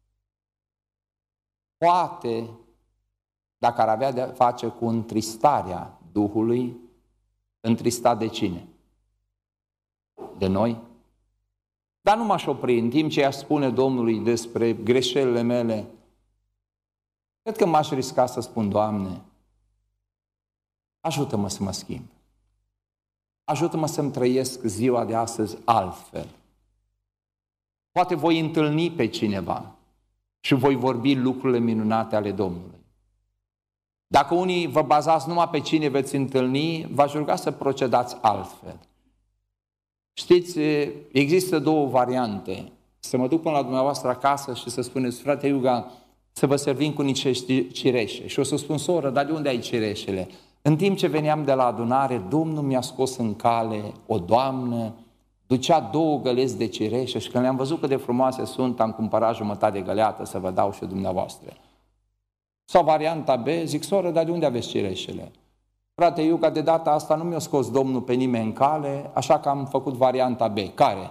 Poate, dacă ar avea de a face cu întristarea Duhului, întristat de cine? De noi? Dar nu m-aș opri în timp ce ea spune Domnului despre greșelile mele. Cred că m-aș risca să spun: Doamne, ajută-mă să mă schimb. Ajută-mă să-mi trăiesc ziua de astăzi altfel. Poate voi întâlni pe cineva și voi vorbi lucrurile minunate ale Domnului. Dacă unii vă bazați numai pe cine veți întâlni, v-aș ruga să procedați altfel. Știți, există două variante. Să mă duc până la dumneavoastră acasă și să spuneți: frate Iuga, să vă servim cu niște cireșe. Și o să spun: soră, dar de unde ai cireșele? În timp ce veneam de la adunare, Domnul mi-a scos în cale o doamnă, ducea două găleți de cireșe și când le-am văzut cât de frumoase sunt, am cumpărat jumătate de găleată să vă dau și dumneavoastră. Sau varianta B, zic: soră, dar de unde aveți cireșele? Frate Iuga, de data asta nu mi-a scos Domnul pe nimeni în cale, așa că am făcut varianta B. Care?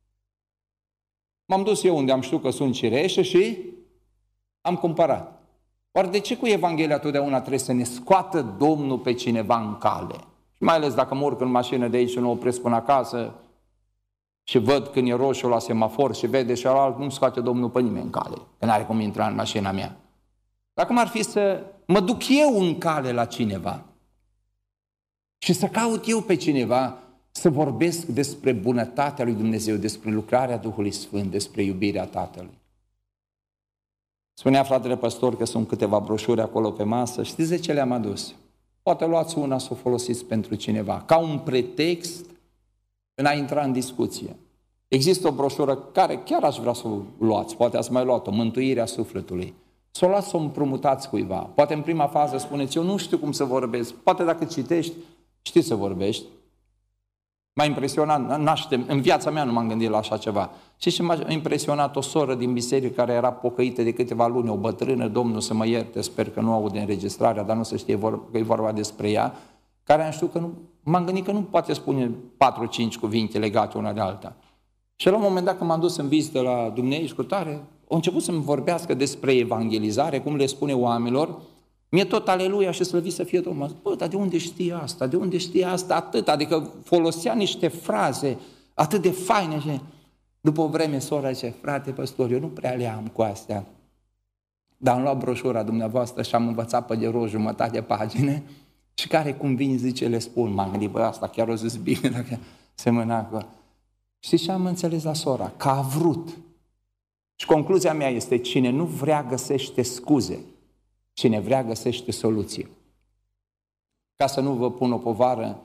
M-am dus eu unde am știut că sunt cireșe și am cumpărat. Oare de ce cu Evanghelia totdeauna trebuie să ne scoată Domnul pe cineva în cale? Și mai ales dacă mă urc în mașină de aici și nu opresc până acasă și văd când e roșu la semafor și vede și alt, nu scoate Domnul pe nimeni în cale, că n-are cum intra în mașina mea. Dar cum ar fi să mă duc eu în cale la cineva și să caut eu pe cineva să vorbesc despre bunătatea lui Dumnezeu, despre lucrarea Duhului Sfânt, despre iubirea Tatălui? Spunea fratele păstor că sunt câteva broșuri acolo pe masă. Știți de ce le-am adus? Poate luați una să o folosiți pentru cineva, ca un pretext în a intra în discuție. Există o broșură care chiar aș vrea să o luați, poate ați mai luat-o, Mântuirea Sufletului. Să o luați să o împrumutați cuiva. Poate în prima fază spuneți: eu nu știu cum să vorbesc. Poate dacă citești, știi să vorbești. M-a impresionat, naște, în viața mea nu m-am gândit la așa ceva. Și ce m-a impresionat o soră din biserică care era pocăită de câteva luni, o bătrână, Domnul să mă ierte, sper că nu aude înregistrarea, dar nu să știe că e vorba despre ea, care am știut că nu, m-am gândit că nu poate spune patru cinci cuvinte legate una de alta. Și la un moment dat când m-am dus în vizită la Dumnezeu cu tare, au început să-mi vorbească despre evangelizare, cum le spune oamenilor, mie tot aleluia și slăvit să fie Domnul. Bă, dar de unde știe asta? De unde știe asta atât? Adică folosea niște fraze atât de faine. Și după o vreme sora zice, frate păstor, eu nu prea le am cu astea, dar am luat broșura dumneavoastră și am învățat pe de rost jumătate de pagine și care cum vin zice, le spun. M-am gândit, bă, asta chiar o zis bine dacă semăna cu... Știți ce am înțeles la sora? Că a vrut. Și concluzia mea este, cine nu vrea găsește scuze, cine vrea găsește soluție. Ca să nu vă pun o povară,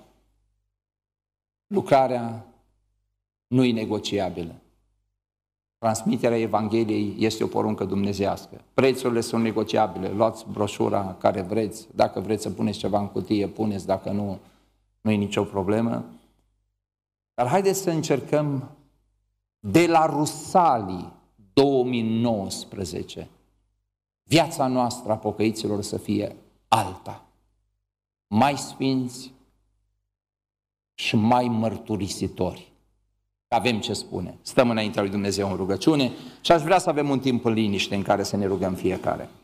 lucrarea nu e negociabilă. Transmiterea Evangheliei este o poruncă dumnezeiască. Prețurile sunt negociabile. Luați broșura care vreți. Dacă vreți să puneți ceva în cutie, puneți. Dacă nu, nu e nicio problemă. Dar haideți să încercăm de la Rusalii două mii nouăsprezece viața noastră a pocăiților să fie alta. Mai sfinți și mai mărturisitori. Avem ce spune. Stăm înaintea lui Dumnezeu în rugăciune și aș vrea să avem un timp în liniște în care să ne rugăm fiecare.